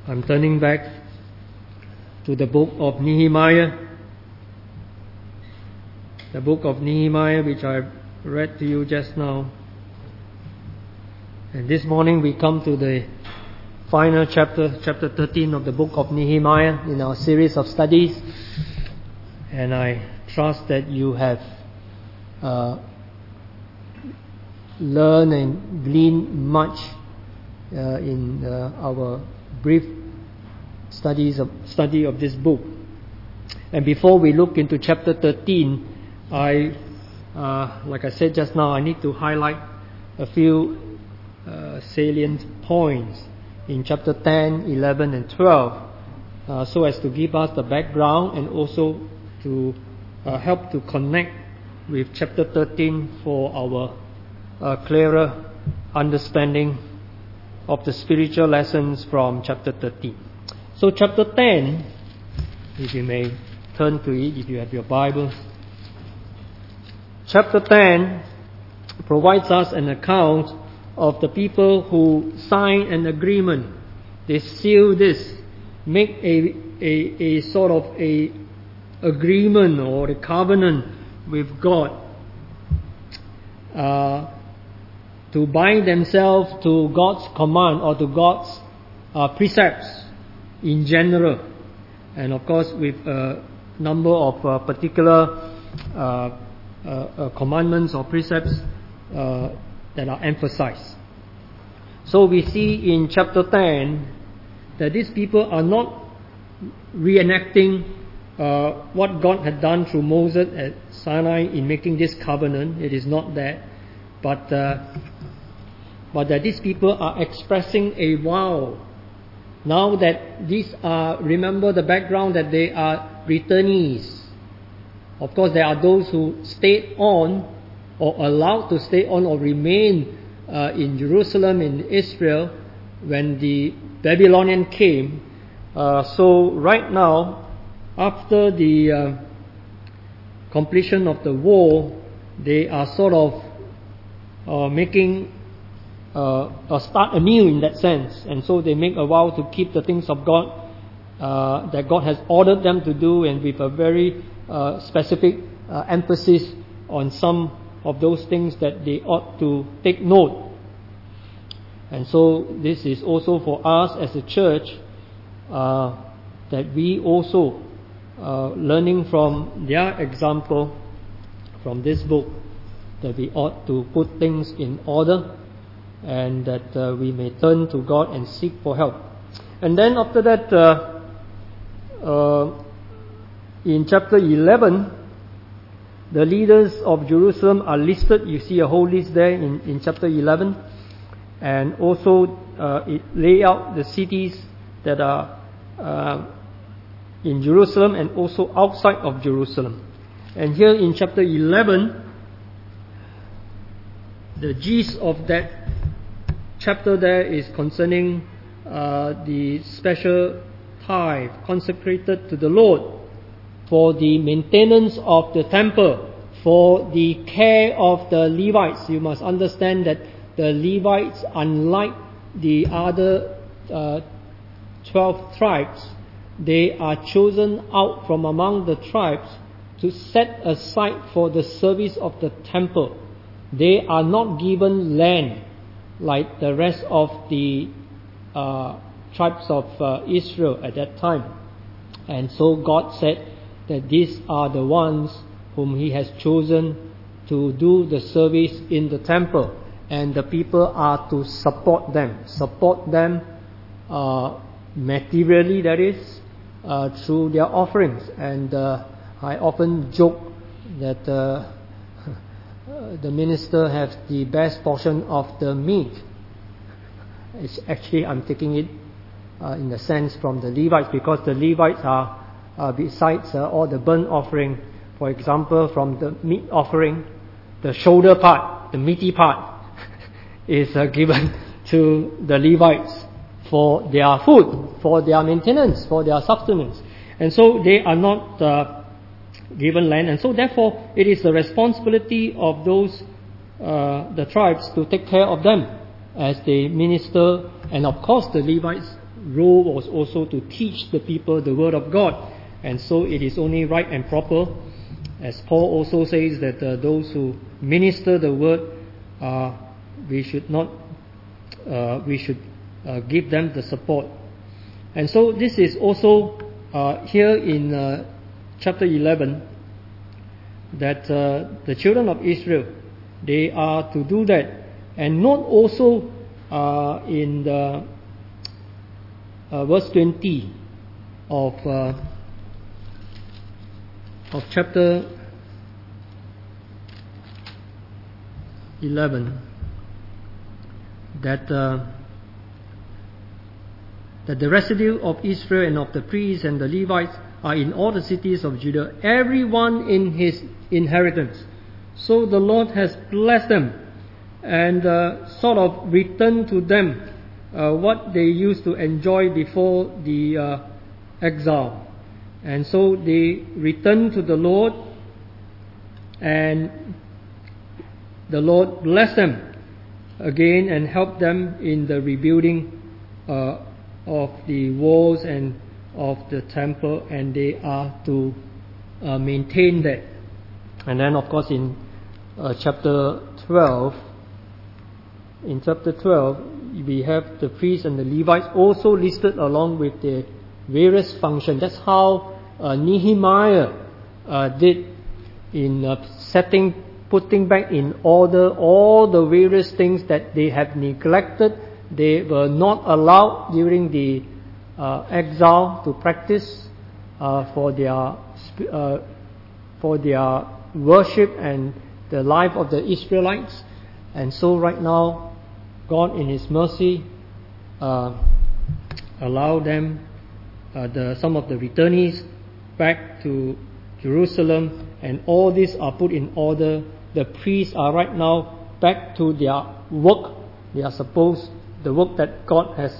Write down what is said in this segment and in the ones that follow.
I'm turning back to the book of Nehemiah. The book of Nehemiah, which I read to you just now. And this morning we come to the final chapter 13 of the book of Nehemiah in our series of studies. And I trust that you have learned and gleaned much in our brief study of this book. And before we look into chapter 13, like I said just now, I need to highlight a few salient points in chapter 10, 11 and 12 so as to give us the background and also to help to connect with chapter 13 for our clearer understanding of the spiritual lessons from chapter 13. So chapter 10, if you may turn to it if you have your Bibles. Chapter 10 provides us an account of the people who sign an agreement. They seal this, make a sort of a agreement or a covenant with God to bind themselves to God's command or to God's precepts in general, and of course with a number of particular commandments or precepts that are emphasized. So we see in chapter 10 that these people are not reenacting what God had done through Moses at Sinai in making this covenant. It is not that, but that these people are expressing a vow. Now that these are, remember the background, that they are returnees. Of course, there are those who stayed on or allowed to stay on or remain in Jerusalem, in Israel, when the Babylonian came. So right now, after the completion of the war, they are sort of making start anew in that sense, and so they make a vow to keep the things of God that God has ordered them to do, and with a very specific emphasis on some of those things that they ought to take note. And so this is also for us as a church that we also learning from their example from this book, that we ought to put things in order, and that we may turn to God and seek for help. And then after that, in chapter 11, the leaders of Jerusalem are listed. You see a whole list there in chapter 11. And also it lay out the cities that are in Jerusalem and also outside of Jerusalem. And here in chapter 11, the gist of that chapter there is concerning the special tithe consecrated to the Lord for the maintenance of the temple, for the care of the Levites. You must understand that the Levites, unlike the other 12 tribes, they are chosen out from among the tribes to set aside for the service of the temple. They are not given land like the rest of the tribes of Israel at that time. And so God said that these are the ones whom He has chosen to do the service in the temple, and the people are to support them materially, that is, through their offerings. And I often joke that the minister has the best portion of the meat. It's actually, I'm taking it in the sense from the Levites, because the Levites are besides all the burnt offering, for example, from the meat offering, the shoulder part, the meaty part, is given to the Levites for their food, for their maintenance, for their sustenance. And so they are not given land, and so therefore it is the responsibility of those the tribes to take care of them as they minister. And of course the Levites role was also to teach the people the word of God. And so it is only right and proper, as Paul also says, that those who minister the word, we should give them the support. And so this is also here in chapter 11, that the children of Israel, they are to do that. And note also in the verse 20 of chapter 11, that the residue of Israel and of the priests and the Levites are in all the cities of Judah, everyone in his inheritance. So the Lord has blessed them and sort of returned to them what they used to enjoy before the exile. And so they returned to the Lord, and the Lord blessed them again and helped them in the rebuilding of the walls and of the temple, and they are to maintain that. And then of course in chapter 12, we have the priests and the Levites also listed along with the various functions. That's how Nehemiah did in putting back in order all the various things that they had neglected. They were not allowed during the exile to practice for their worship and the life of the Israelites. And so right now, God in His mercy allow them, some of the returnees, back to Jerusalem, and all these are put in order. The priests are right now back to their work. They are supposed, the work that God has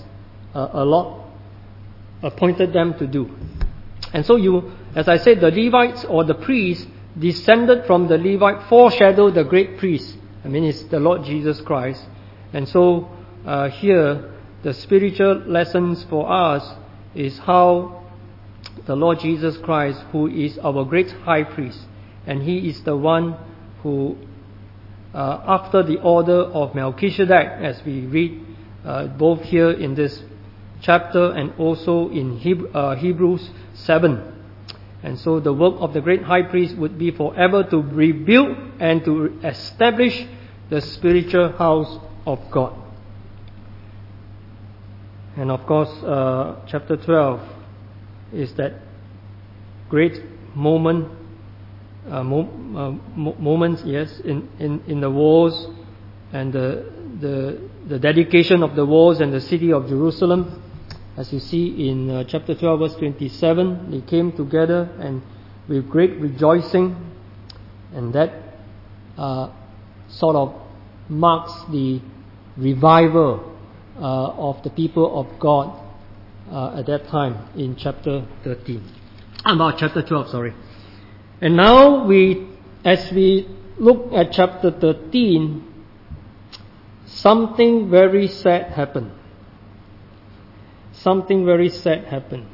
appointed them to do. And so as I said, the Levites or the priests descended from the Levite foreshadow the great priest. It's the Lord Jesus Christ. And so here, the spiritual lessons for us is how the Lord Jesus Christ, who is our great high priest, and He is the one who, after the order of Melchizedek, as we read both here in this chapter and also in Hebrews 7. And so the work of the great high priest would be forever to rebuild and to establish the spiritual house of God. And of course, chapter 12 is that great moments, yes, in the walls and the dedication of the walls and the city of Jerusalem. As you see in chapter 12, verse 27, they came together and with great rejoicing, and that sort of marks the revival of the people of God at that time in chapter 12, sorry. And now as we look at chapter 13, something very sad happened. Something very sad happened.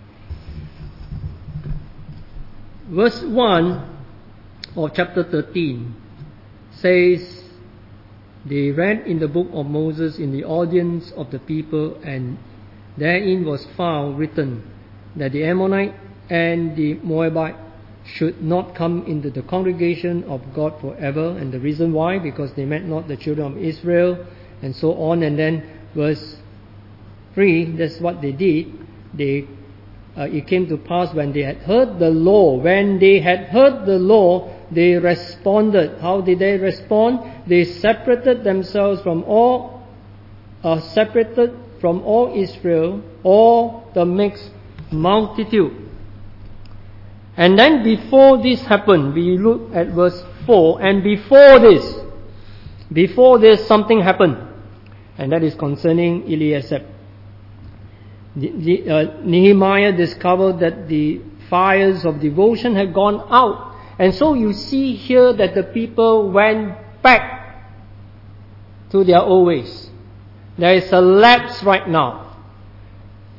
Verse 1 of chapter 13 says, they read in the book of Moses in the audience of the people, and therein was found written that the Ammonite and the Moabite should not come into the congregation of God forever. And the reason why, because they met not the children of Israel, and so on. And then verse 3, that's what they did. It came to pass when they had heard the law. When they had heard the law, they responded. How did they respond? They separated themselves from all Israel, all the mixed multitude. And then before this happened, we look at verse 4, and before this something happened, and that is concerning Eliasaph. Nehemiah discovered that the fires of devotion had gone out. And so you see here that the people went back to their old ways. There is a lapse right now.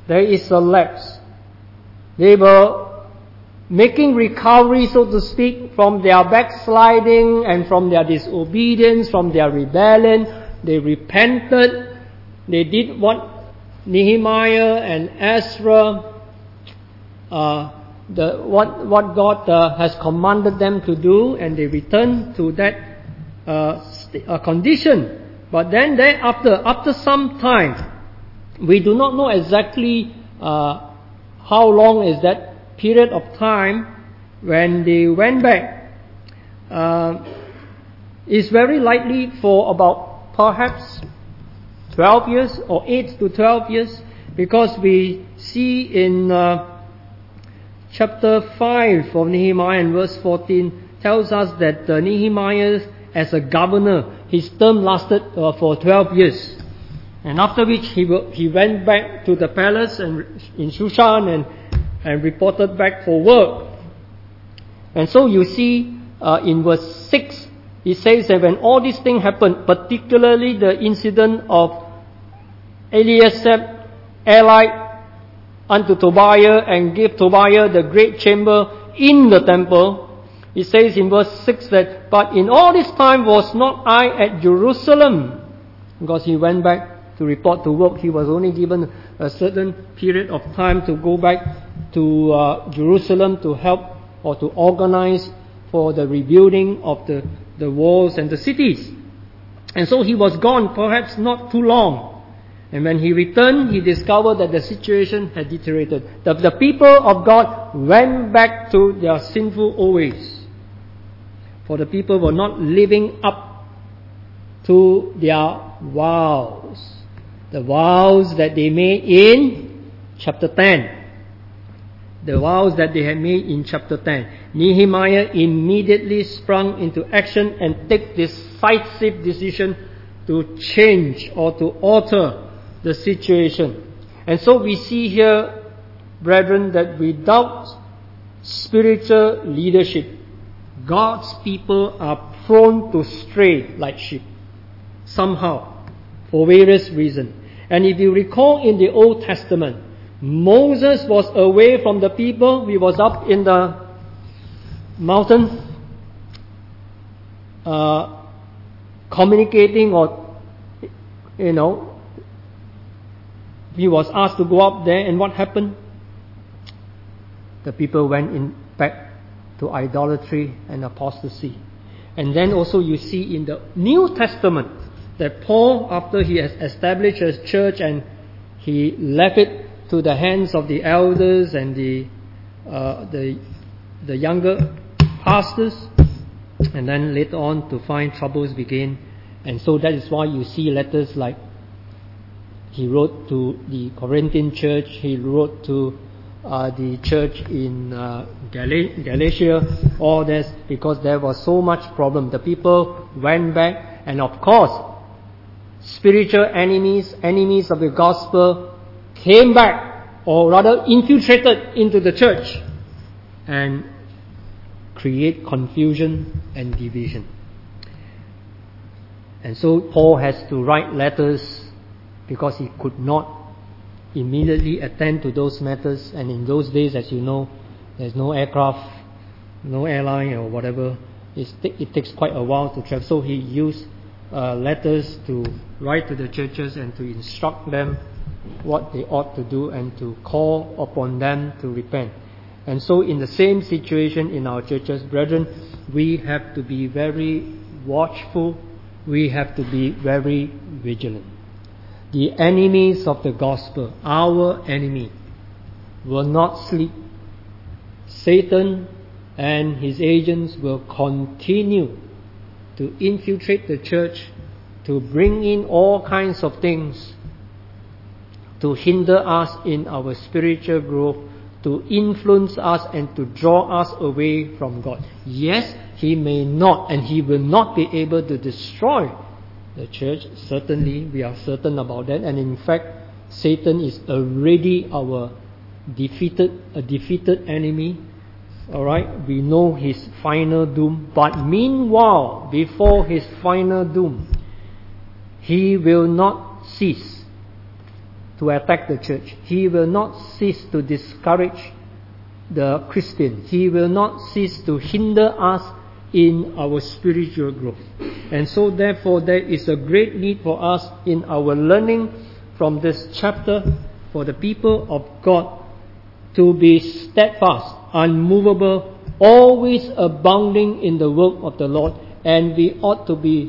there is a lapse. They were making recovery, so to speak, from their backsliding and from their disobedience, from their rebellion. They repented. They did what Nehemiah and Ezra, what God has commanded them to do, and they returned to that condition. But then after some time, we do not know exactly how long is that period of time when they went back. It's very likely for about perhaps 12 years or 8 to 12 years, because we see in chapter 5 of Nehemiah and verse 14 tells us that Nehemiah, as a governor, his term lasted for 12 years. And after which he went back to the palace in Shushan and reported back for work. And so you see in verse 6, it says that when all these things happened, particularly the incident of Eliasaph allied unto Tobiah and gave Tobiah the great chamber in the temple, it says in verse 6 that, but in all this time was not I at Jerusalem. Because he went back to report to work, he was only given a certain period of time to go back to Jerusalem to help or to organize for the rebuilding of the walls and the cities. And so he was gone perhaps not too long. And when he returned, he discovered that the situation had deteriorated. The people of God went back to their sinful old ways. For the people were not living up to their vows. The vows that they made in chapter 10. The vows that they had made in chapter 10. Nehemiah immediately sprung into action and took decisive decision to change or to alter the situation. And so we see here, brethren, that without spiritual leadership, God's people are prone to stray like sheep, somehow, for various reasons. And if you recall in the Old Testament, Moses was away from the people. He was up in the mountain communicating, or he was asked to go up there, and what happened? The people went back to idolatry and apostasy. And then also you see in the New Testament that Paul, after he has established a church and he left it to the hands of the elders and the younger pastors, and then later on to find troubles begin. And so that is why you see letters like he wrote to the Corinthian church, he wrote to the church in Galatia, all this, because there was so much problem. The people went back, and of course, spiritual enemies of the gospel came back, or rather infiltrated into the church and create confusion and division. And so Paul has to write letters because he could not immediately attend to those matters. And in those days, as you know, there's no aircraft, no airline or whatever. It takes quite a while to travel. So he used letters to write to the churches and to instruct them what they ought to do and to call upon them to repent. And so in the same situation in our churches, brethren, we have to be very watchful. We have to be very vigilant. The enemies of the gospel, our enemy, will not sleep. Satan and his agents will continue to infiltrate the church, to bring in all kinds of things to hinder us in our spiritual growth, to influence us and to draw us away from God. Yes, he may not, and he will not be able to destroy the church. Certainly, we are certain about that. And in fact, Satan is already our defeated enemy. Alright, we know his final doom. But meanwhile, before his final doom, he will not cease to attack the church. He will not cease to discourage the Christian. He will not cease to hinder us in our spiritual growth. And so therefore there is a great need for us in our learning from this chapter for the people of God to be steadfast, unmovable, always abounding in the work of the Lord. And we ought to be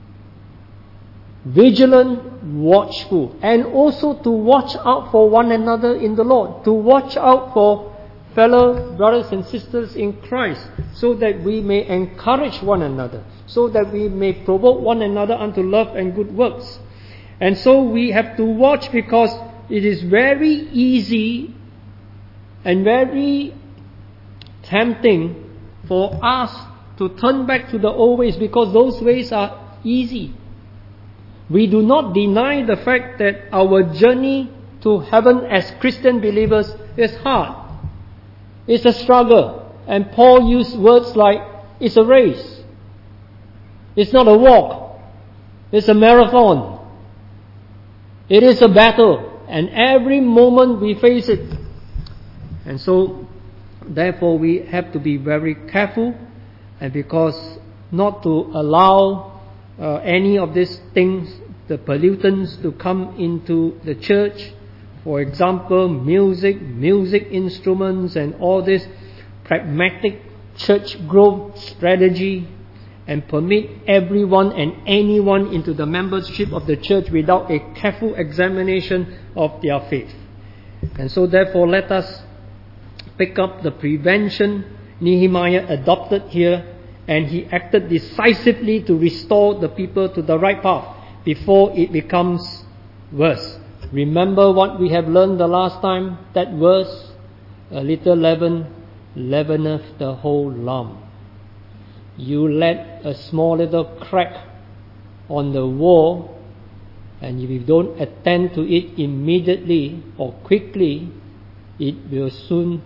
vigilant, watchful, and also to watch out for one another in the Lord, to watch out for fellow brothers and sisters in Christ, so that we may encourage one another, so that we may provoke one another unto love and good works. And so we have to watch, because it is very easy and very tempting for us to turn back to the old ways, because those ways are easy. We do not deny the fact that our journey to heaven as Christian believers is hard. It's a struggle. And Paul used words like, it's a race. It's not a walk. It's a marathon. It is a battle. And every moment we face it. And so, therefore, we have to be very careful, and because not to allow any of these things, the pollutants, to come into the church. For example, music instruments, and all this pragmatic church growth strategy, and permit everyone and anyone into the membership of the church without a careful examination of their faith. And so therefore let us pick up the prevention Nehemiah adopted here, and he acted decisively to restore the people to the right path before it becomes worse. Remember what we have learned the last time? That verse, a little leaven leaveneth the whole lump. You let a small little crack on the wall, and if you don't attend to it immediately or quickly, it will soon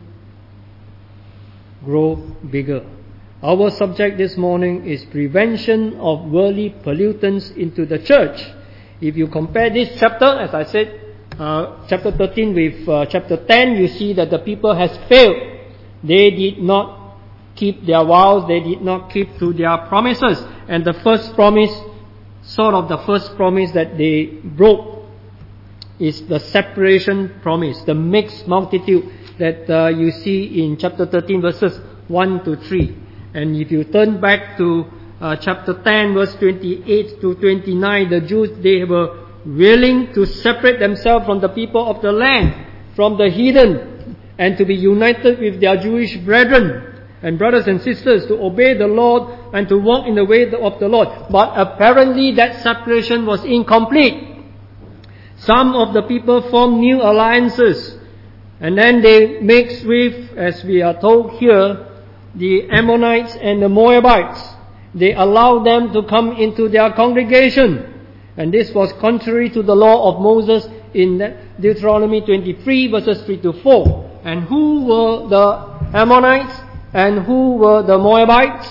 grow bigger. Our subject this morning is prevention of worldly pollutants into the church. If you compare this chapter, as I said, chapter 13 with chapter 10, you see that the people has failed. They did not keep their vows, they did not keep to their promises. And the first promise, the first promise that they broke is the separation promise, the mixed multitude that you see in chapter 13 verses 1 to 3. And if you turn back to chapter 10 verse 28 to 29, the Jews, they were willing to separate themselves from the people of the land, from the heathen, and to be united with their Jewish brethren and brothers and sisters, to obey the Lord and to walk in the way of the Lord. But apparently that separation was incomplete. Some of the people formed new alliances, and then they mixed with, as we are told here, the Ammonites and the Moabites. They allowed them to come into their congregation. And this was contrary to the law of Moses in Deuteronomy 23 verses 3 to 4. And who were the Ammonites and who were the Moabites?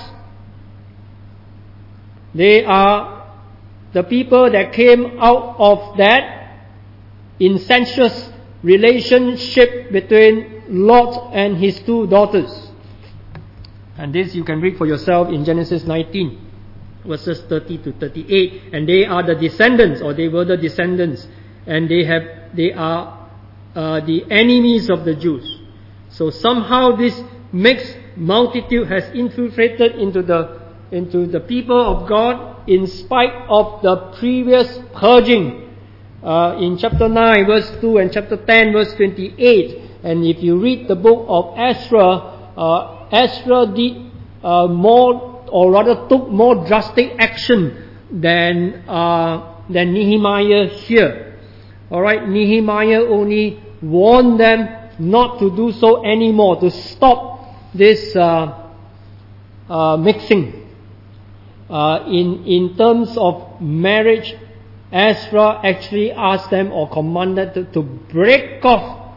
They are the people that came out of that incestuous relationship between Lot and his two daughters. And this you can read for yourself in Genesis 19, verses 30 to 38. And they are the descendants, or they were the descendants, and they are the enemies of the Jews. So somehow this mixed multitude has infiltrated into the people of God, in spite of the previous purging in chapter 9 verse 2 and chapter 10 verse 28. And if you read the book of Ezra, Ezra did took more drastic action than Nehemiah here. Alright, Nehemiah only warned them not to do so anymore, to stop this mixing. In terms of marriage, Ezra actually asked them or commanded to break off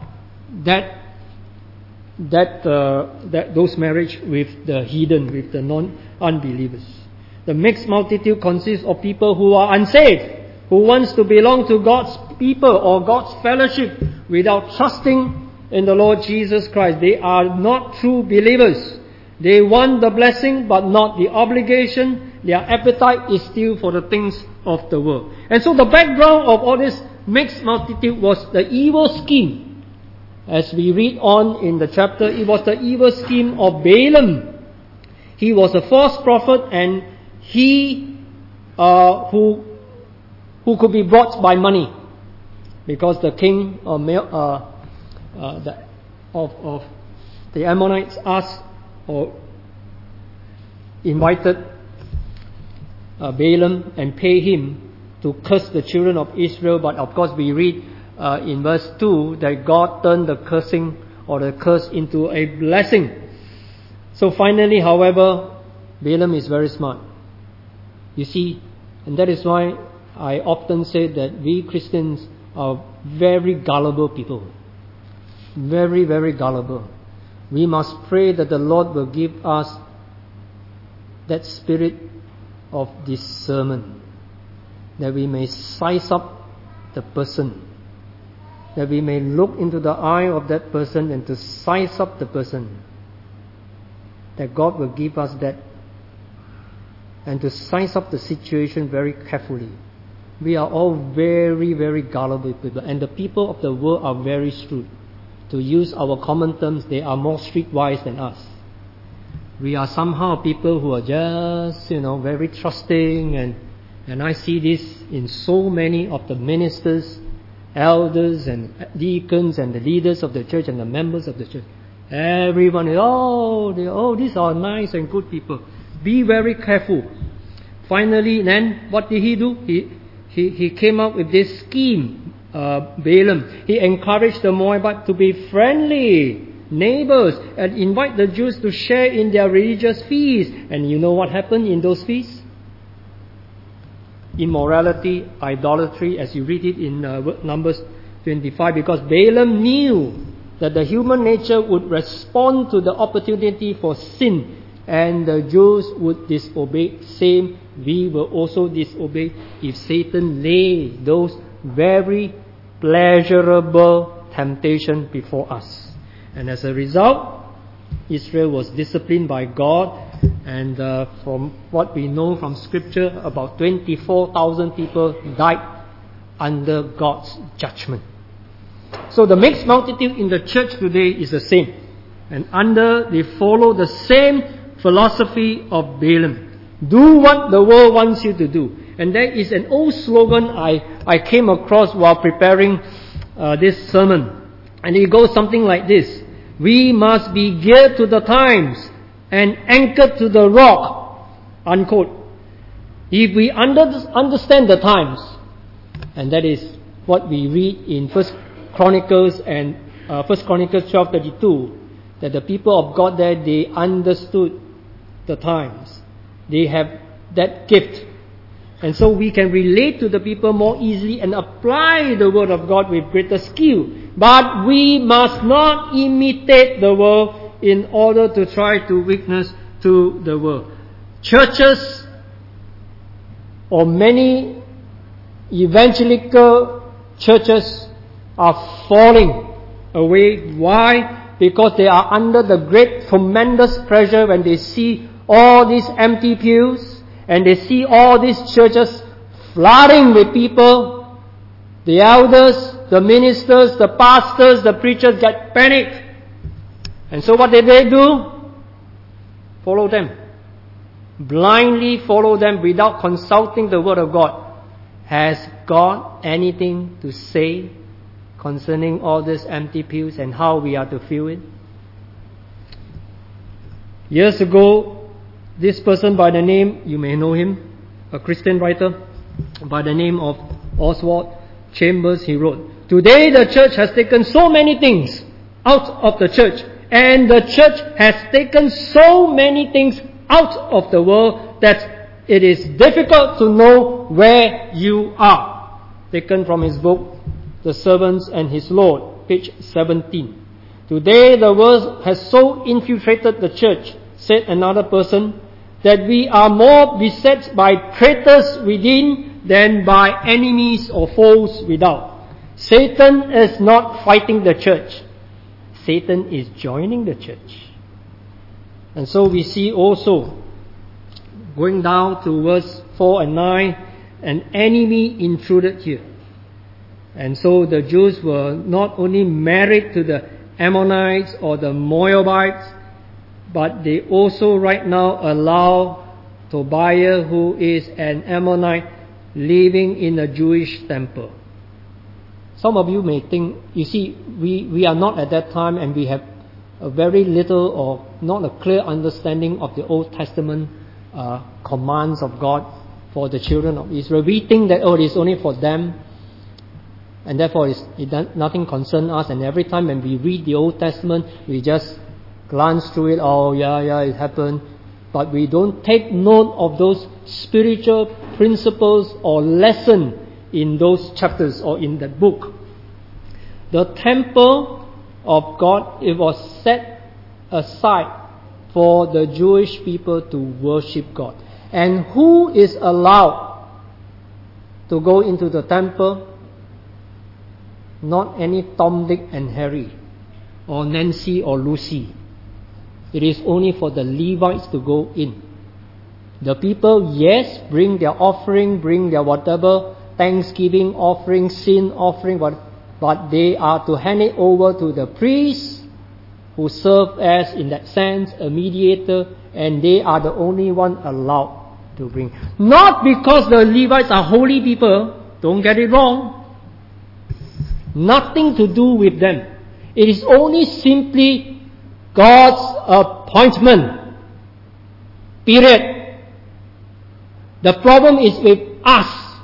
those marriage with the heathen, with the non-unbelievers. The mixed multitude consists of people who are unsaved, who wants to belong to God's people or God's fellowship without trusting in the Lord Jesus Christ. They are not true believers. They want the blessing but not the obligation. Their appetite is still for the things of the world. And so the background of all this mixed multitude was the evil scheme. As we read on in the chapter, it was the evil scheme of Balaam. He was a false prophet, and he who could be bought by money, because the king of the Ammonites asked or invited Balaam and pay him to curse the children of Israel. But of course we read in verse 2 that God turned the cursing or the curse into a blessing. So finally, however, Balaam is very smart. You see, and that is why I often say that we Christians are very gullible people. Very, very gullible. We must pray that the Lord will give us that spirit of discernment, that we may size up the person, that we may look into the eye of that person and to size up the person, that God will give us that, and to size up the situation very carefully. We are all very, very gullible people, and the people of the world are very shrewd. To use our common terms, they are more streetwise than us. We are somehow people who are just, very trusting, and I see this in so many of the ministers, elders and deacons and the leaders of the church and the members of the church. Everyone is, these are nice and good people. Be very careful. Finally, then, what did he do? He came up with this scheme, Balaam. He encouraged the Moabites to be friendly neighbors and invite the Jews to share in their religious feasts. And you know what happened in those feasts? Immorality, idolatry, as you read it in Numbers 25, because Balaam knew that the human nature would respond to the opportunity for sin, and the Jews would disobey. Same, we will also disobey if Satan lay those very pleasurable temptations before us. And as a result, Israel was disciplined by God, and from what we know from Scripture, about 24,000 people died under God's judgment. So the mixed multitude in the church today is the same, and they follow the same philosophy of Balaam. Do what the world wants you to do. And there is an old slogan I came across while preparing this sermon, and it goes something like this: we must be geared to the times and anchored to the rock, unquote. If we understand the times, and that is what we read in First Chronicles 12:32, that the people of God there, they understood the times. They have that gift. And so we can relate to the people more easily and apply the Word of God with greater skill. But we must not imitate the world in order to try to witness to the world. Churches or many evangelical churches are falling away. Why? Because they are under the great, tremendous pressure when they see all these empty pews and they see all these churches flooding with people. The elders, the ministers, the pastors, the preachers get panicked. And so what did they do? Follow them. Blindly follow them without consulting the Word of God. Has God anything to say concerning all these empty pews and how we are to fill it? Years ago, this person by the name, you may know him, a Christian writer by the name of Oswald Chambers, he wrote, "Today the church has taken so many things out of the church, and the church has taken so many things out of the world that it is difficult to know where you are." Taken from his book, The Servants and His Lord, page 17. "Today the world has so infiltrated the church," said another person, "that we are more beset by traitors within than by enemies or foes without. Satan is not fighting the church. Satan is joining the church. And so we see also, going down to verse 4 and 9, an enemy intruded here. And so the Jews were not only married to the Ammonites or the Moabites, but they also right now allow Tobiah, who is an Ammonite, living in a Jewish temple. Some of you may think, you see, we are not at that time, and we have a very little or not a clear understanding of the Old Testament commands of God for the children of Israel. We think that, it is only for them, and therefore nothing concerns us. And every time when we read the Old Testament, we just glance through it. Oh, yeah, it happened. But we don't take note of those spiritual principles or lesson in those chapters or in that book. The temple of God, it was set aside for the Jewish people to worship God. And who is allowed to go into the temple? Not any Tom, Dick and Harry, or Nancy or Lucy. It is only for the Levites to go in. The people, yes, bring their offering, bring their whatever, thanksgiving offering, sin offering, but they are to hand it over to the priests, who serve as, in that sense, a mediator, and they are the only one allowed to bring. Not because the Levites are holy people, don't get it wrong. Nothing to do with them. It is only simply God's appointment. Period. The problem is with us.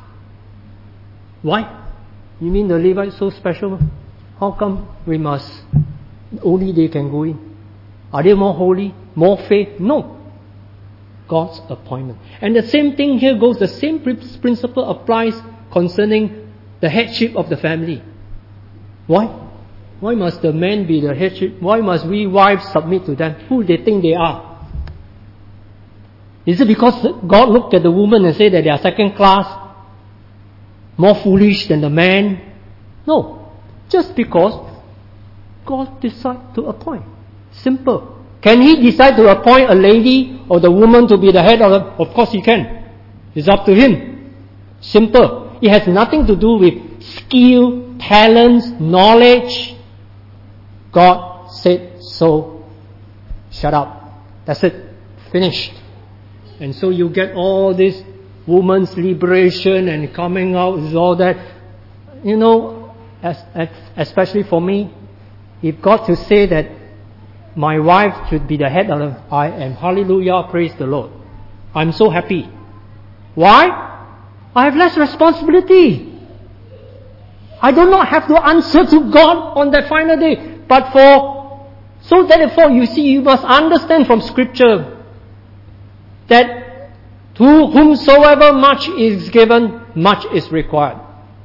Why? You mean the Levites so special? How come we must, only they can go in? Are they more holy, more faith? No. God's appointment. And the same thing here goes, the same principle applies concerning the headship of the family. Why? Why must the man be the headship? Why must we wives submit to them? Who they think they are? Is it because God looked at the woman and said that they are second class, more foolish than the man? No. Just because God decided to appoint. Simple. Can He decide to appoint a lady or the woman to be the head of the... Of course He can. It's up to Him. Simple. It has nothing to do with skill, talents, knowledge. God said so. Shut up. That's it. Finished. And so you get all this woman's liberation and coming out with all that. You know, especially for me, if God to say that my wife should be the head of the... I am, hallelujah, praise the Lord. I'm so happy. Why? I have less responsibility. I do not have to answer to God on that final day. But so therefore, you see, you must understand from Scripture that to whomsoever much is given, much is required.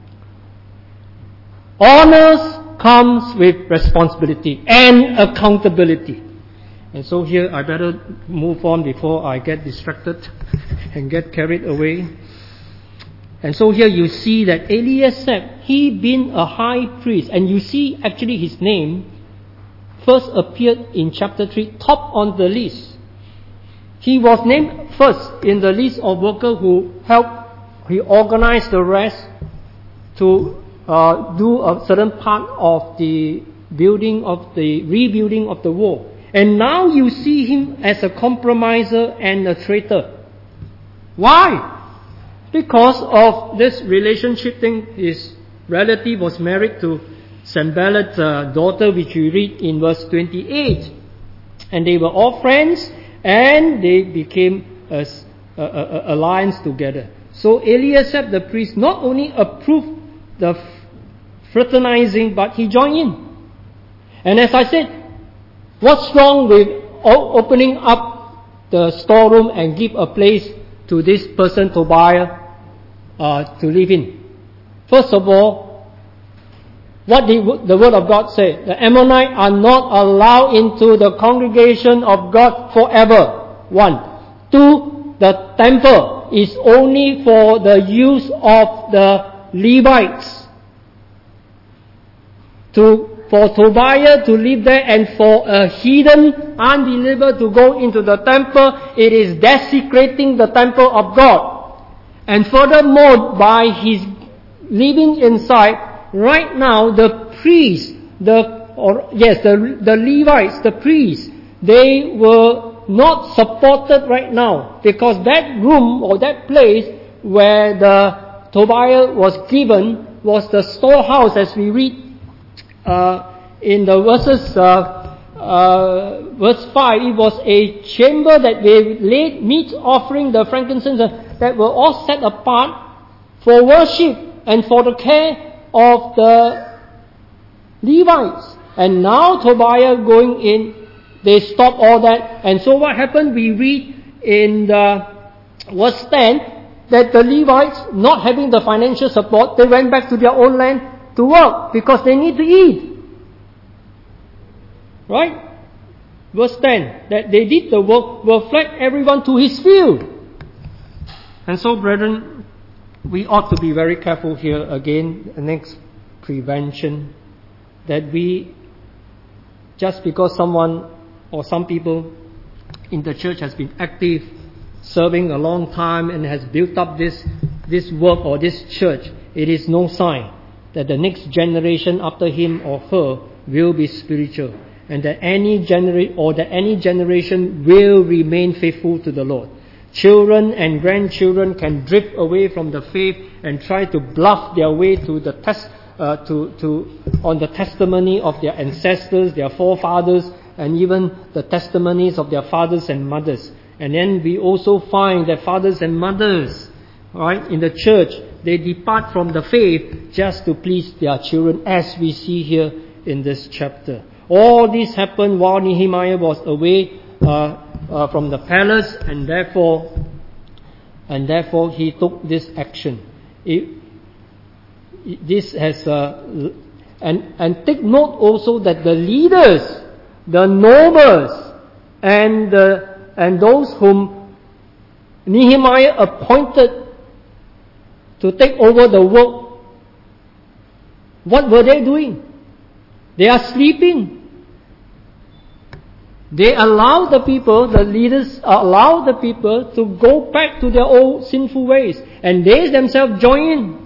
Honors comes with responsibility and accountability. And so here, I better move on before I get distracted and get carried away. And so here you see that Eliasaph, he being a high priest, and you see actually his name first appeared in chapter 3, top on the list. He was named first in the list of workers who helped, he organized the rest to do a certain part of the rebuilding of the wall. And now you see him as a compromiser and a traitor. Why? Because of this relationship thing, his relative was married to Sanballat's daughter, which we read in verse 28. And they were all friends, and they became an alliance together. So Eliasaph the priest not only approved the fraternizing, but he joined in. And as I said, what's wrong with opening up the storeroom and give a place to this person, Tobiah, to live in? First of all, what the Word of God said, the Ammonites are not allowed into the congregation of God forever. 1. 2, the temple. temple is only for the use of the Levites. For Tobiah to live there and for a heathen unbeliever to go into the temple, it is desecrating the temple of God. And furthermore, by his living inside, right now the priests, the Levites, the priests, they were not supported right now, because that room or that place where the Tobiah was given was the storehouse, as we read in the verses, verse 5, it was a chamber that they laid meat offering, the frankincense, that were all set apart for worship and for the care of the Levites. And now Tobiah going in, they stop all that. And so what happened? We read in the verse 10 that the Levites, not having the financial support, they went back to their own land to work because they need to eat. Right? Verse 10, that they did the work, will fled everyone to his field. And so, brethren, we ought to be very careful here again, the next prevention, that we, just because someone or some people in the church has been active, serving a long time and has built up this work or this church, it is no sign that the next generation after him or her will be spiritual, and that any generation will remain faithful to the Lord. Children and grandchildren can drift away from the faith and try to bluff their way to the on the testimony of their ancestors, their forefathers, and even the testimonies of their fathers and mothers. And then we also find that fathers and mothers, right, in the church, they depart from the faith just to please their children, as we see here in this chapter. All this happened while Nehemiah was away from the palace, and therefore he took this action. This has and take note also that the leaders, the nobles, and those whom Nehemiah appointed to take over the work, what were they doing? They are sleeping. They allow the people, the leaders allow the people to go back to their old sinful ways, and they themselves join in.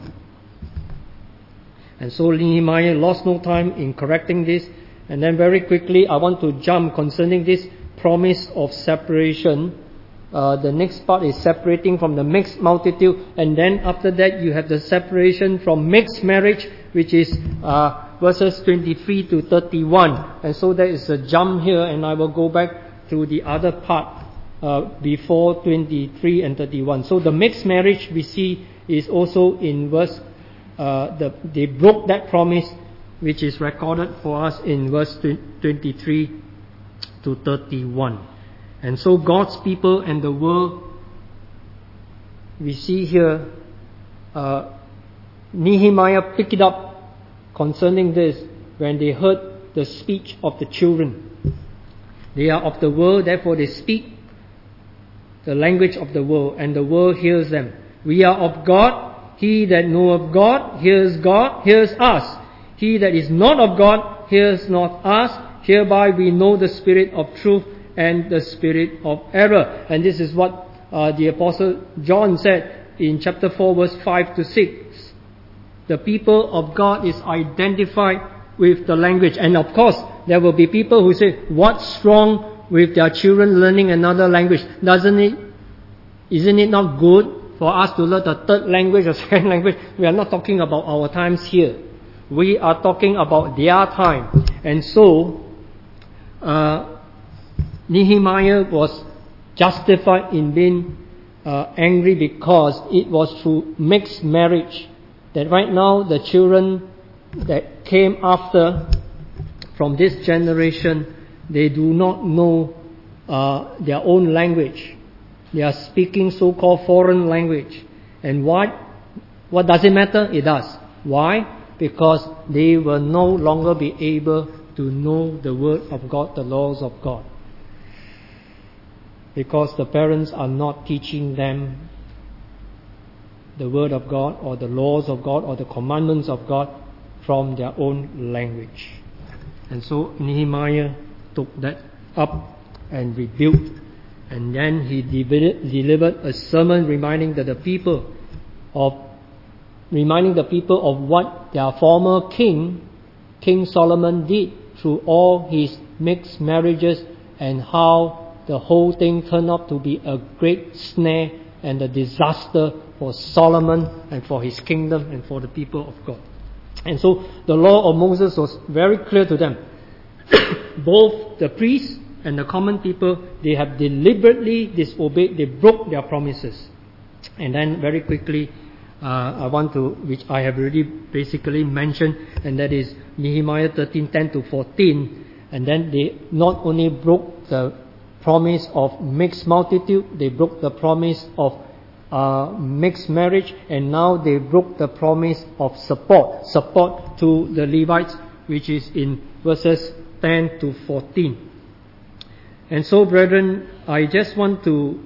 And so Nehemiah lost no time in correcting this. And then very quickly, I want to jump concerning this promise of separation. The next part is separating from the mixed multitude, and then after that you have the separation from mixed marriage, which is verses 23 to 31. And so there is a jump here, and I will go back to the other part before 23 and 31. So the mixed marriage we see is also in verse, they broke that promise, which is recorded for us in verse 23 to 31. And so God's people and the world, we see here, Nehemiah picked it up concerning this when they heard the speech of the children. They are of the world, therefore they speak the language of the world, and the world hears them. We are of God. He that knoweth God hears us. He that is not of God hears not us. Hereby we know the spirit of truth and the spirit of error. And this is what the Apostle John said in chapter 4 verse 5 to 6. The people of God is identified with the language. And of course, there will be people who say, what's wrong with their children learning another language? Isn't it not good for us to learn a third language or second language? We are not talking about our times here. We are talking about their time. And so, Nehemiah was justified in being angry, because it was through mixed marriage that right now the children that came after from this generation, they do not know their own language. They are speaking so-called foreign language. And what does it matter? It does. Why? Because they will no longer be able to know the word of God, the laws of God. Because the parents are not teaching them the Word of God or the laws of God or the commandments of God from their own language. And so Nehemiah took that up and rebuilt, and then he delivered a sermon reminding the people of what their former king, King Solomon, did through all his mixed marriages, and how the whole thing turned out to be a great snare and a disaster for Solomon and for his kingdom and for the people of God. And so the law of Moses was very clear to them. Both the priests and the common people, they have deliberately disobeyed, they broke their promises. And then very quickly, I want to, which I have already basically mentioned, and that is Nehemiah 13:10 to 14. And then they not only broke the promise of mixed multitude, they broke the promise of mixed marriage, and now they broke the promise of support to the Levites, which is in verses 10 to 14. And so, brethren, I just want to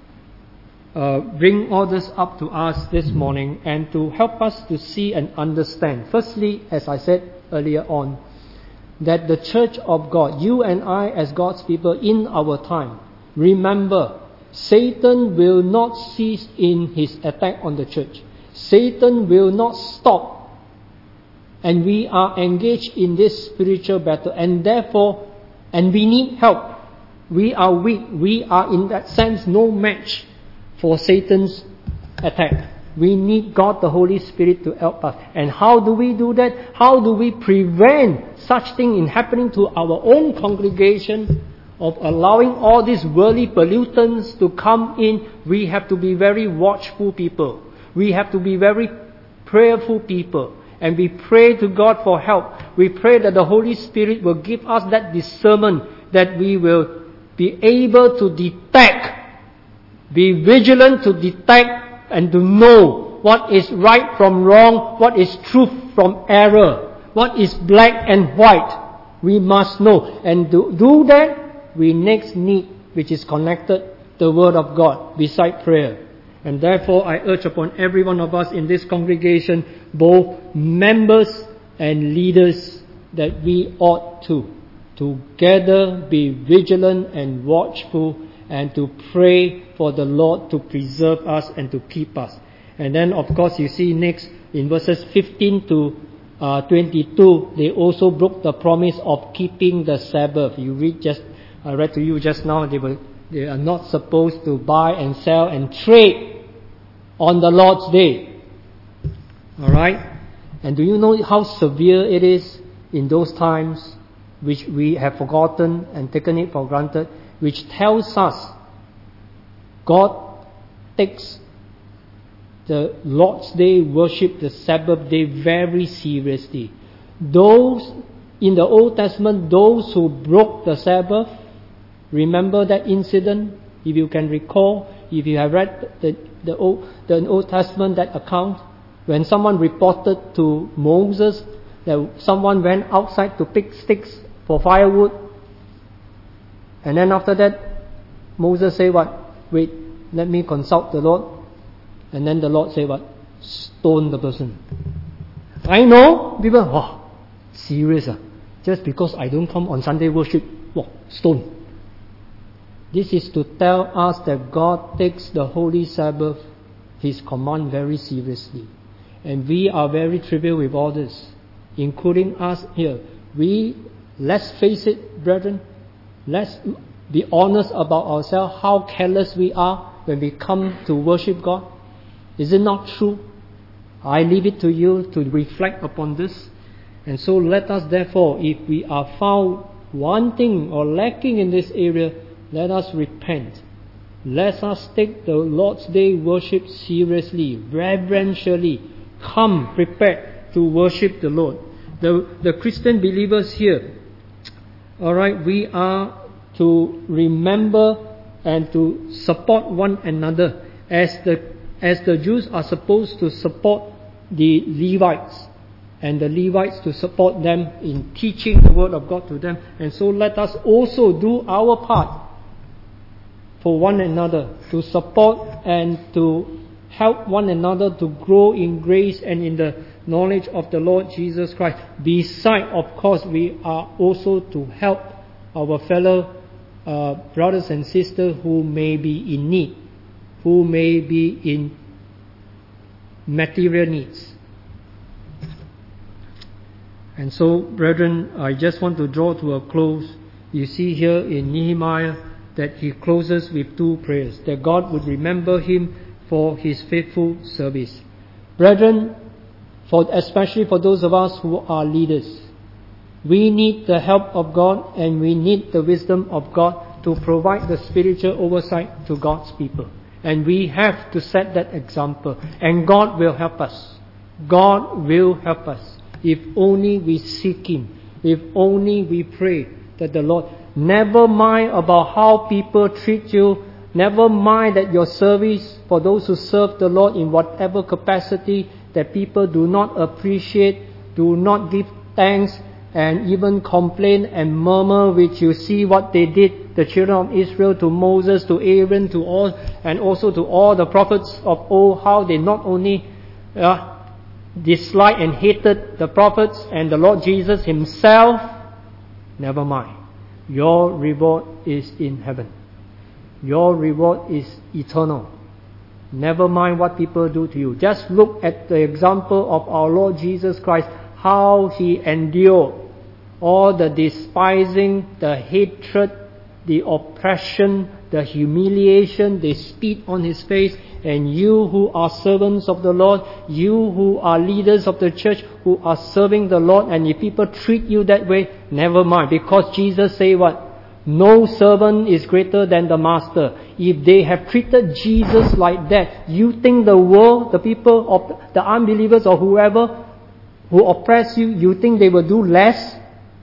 bring all this up to us this morning and to help us to see and understand. Firstly, as I said earlier on, that the church of God, you and I as God's people in our time, remember, Satan will not cease in his attack on the church. Satan will not stop. And we are engaged in this spiritual battle, and therefore, and we need help. We are weak. We are in that sense no match for Satan's attack. We need God the Holy Spirit to help us. And how do we do that? How do we prevent such thing in happening to our own congregation, of allowing all these worldly pollutants to come in? We have to be very watchful people. We have to be very prayerful people. And we pray to God for help. We pray that the Holy Spirit will give us that discernment, that we will be able to detect, be vigilant to detect and to know what is right from wrong, what is truth from error, what is black and white. We must know. And to do that, we next need, which is connected, the Word of God beside prayer. And therefore, I urge upon every one of us in this congregation, both members and leaders, that we ought to together be vigilant and watchful, and to pray for the Lord to preserve us and to keep us. And then, of course, you see next in verses 15 to 22, they also broke the promise of keeping the Sabbath. I read to you just now, they are not supposed to buy and sell and trade on the Lord's day. Alright? And do you know how severe it is in those times, which we have forgotten and taken it for granted, which tells us God takes the Lord's Day worship, the Sabbath day, very seriously. Those in the Old Testament, those who broke the Sabbath, remember that incident? If you can recall, if you have read the Old Testament, that account, when someone reported to Moses that someone went outside to pick sticks for firewood, and then after that, Moses said what? Wait, let me consult the Lord. And then the Lord said what? Stone the person. I know people, serious just because I don't come on Sunday worship, stone. This is to tell us that God takes the Holy Sabbath, His command, very seriously. And we are very trivial with all this, including us here. Let's face it, brethren, let's be honest about ourselves, how careless we are when we come to worship God. Is it not true? I leave it to you to reflect upon this. And so let us therefore, if we are found wanting or lacking in this area, let us repent. Let us take the Lord's Day worship seriously, reverentially. Come prepared to worship the Lord. The Christian believers here, alright, we are to remember and to support one another as the Jews are supposed to support the Levites, and the Levites to support them in teaching the Word of God to them. And so let us also do our part for one another, to support and to help one another to grow in grace and in the knowledge of the Lord Jesus Christ. Beside, of course, we are also to help our fellow brothers and sisters who may be in need, who may be in material needs. And so, brethren, I just want to draw to a close. You see here in Nehemiah that he closes with two prayers, that God would remember him for his faithful service. Brethren, especially for those of us who are leaders, we need the help of God and we need the wisdom of God to provide the spiritual oversight to God's people. And we have to set that example. And God will help us. God will help us. If only we seek Him. If only we pray that the Lord, never mind about how people treat you, never mind that your service, for those who serve the Lord in whatever capacity, that people do not appreciate, do not give thanks, and even complain and murmur, which you see what they did, the children of Israel, to Moses, to Aaron, to all, and also to all the prophets of old, how they not only disliked and hated the prophets and the Lord Jesus Himself. Never mind. Your reward is in heaven. Your reward is eternal. Never mind what people do to you. Just look at the example of our Lord Jesus Christ, how He endured all the despising, the hatred, the oppression, the humiliation. They spit on His face. And you who are servants of the Lord, you who are leaders of the church, who are serving the Lord, and if people treat you that way, never mind. Because Jesus said what? No servant is greater than the master. If they have treated Jesus like that, you think the world, the people of the unbelievers or whoever who oppress you, you think they will do less?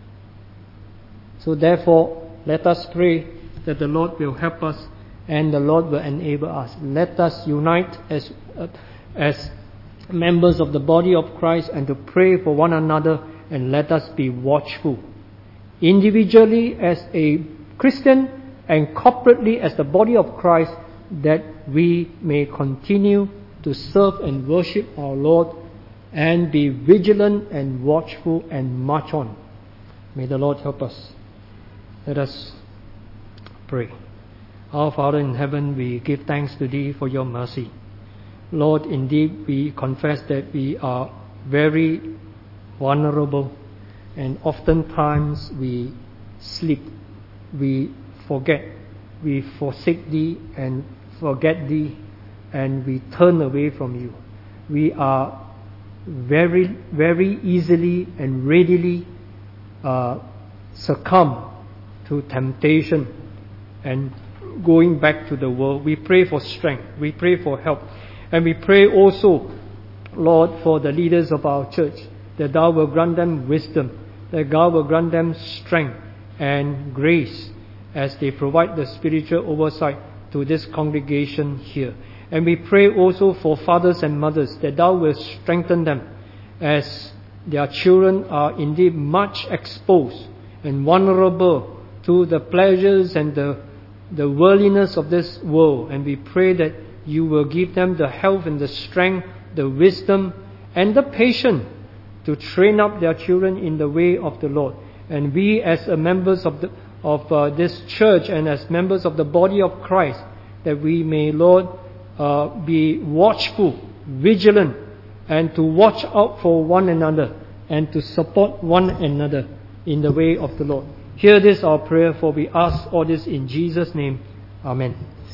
So therefore, let us pray that the Lord will help us and the Lord will enable us. Let us unite as members of the body of Christ and to pray for one another, and let us be watchful. Individually as a Christian and corporately as the body of Christ, that we may continue to serve and worship our Lord and be vigilant and watchful and march on. May the Lord help us. Let us pray. Our Father in heaven, we give thanks to Thee for Your mercy. Lord, indeed we confess that we are very vulnerable, and oftentimes we sleep, we forget, we forsake Thee and forget Thee, and we turn away from You. We are very, very easily and readily succumb to temptation and going back to the world. We pray for strength, we pray for help, and we pray also, Lord, for the leaders of our church, that Thou will grant them wisdom, that God will grant them strength and grace as they provide the spiritual oversight to this congregation here. And we pray also for fathers and mothers, that Thou will strengthen them as their children are indeed much exposed and vulnerable to the pleasures and the worldliness of this world. And we pray that You will give them the health and the strength, the wisdom and the patience to train up their children in the way of the Lord. And we as members of this church and as members of the body of Christ, that we may, Lord, be watchful, vigilant, and to watch out for one another and to support one another in the way of the Lord. Hear this our prayer, for we ask all this in Jesus' name. Amen.